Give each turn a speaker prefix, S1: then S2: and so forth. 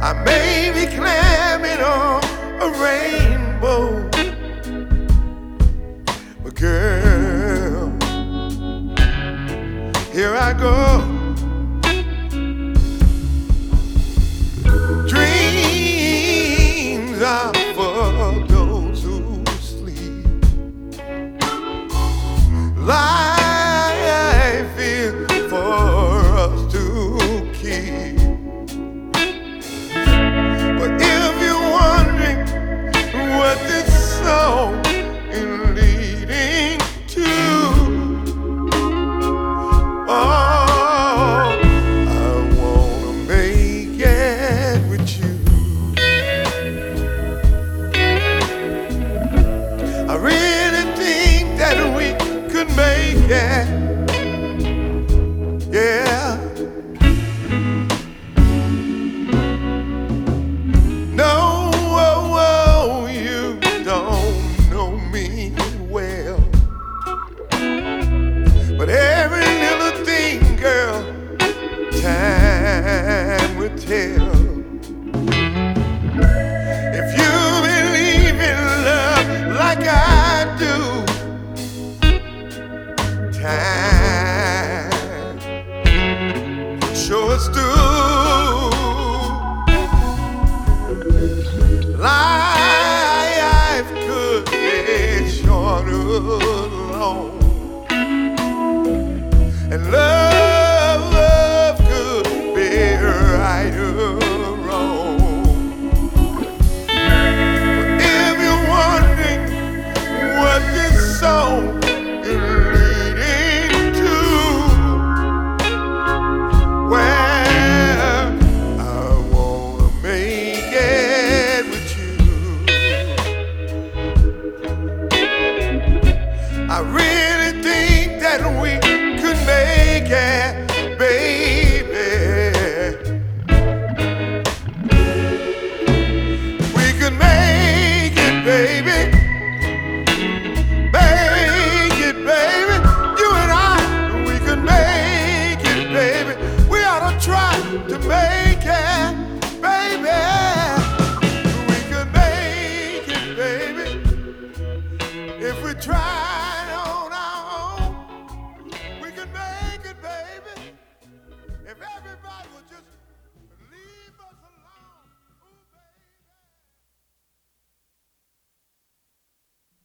S1: I may be climbing on a rainbow, but girl, here I go. Dreams are for those who sleep. Life is for us to keep. But if you're wondering what this song is leading to, oh, I wanna make it with you. I really think that we could make it, yeah. No, oh, oh, you don't know me well, but every little thing, girl, time will tell. If you believe in love like I do, time sure us do. Life could be short alone, and love could be right or wrong. But if you're wondering what this song is leading to, well, I wanna make it with you. I really think that we could make it, baby. We could make it, baby. Make it, baby. You and I, we could make it, baby. We ought to try to make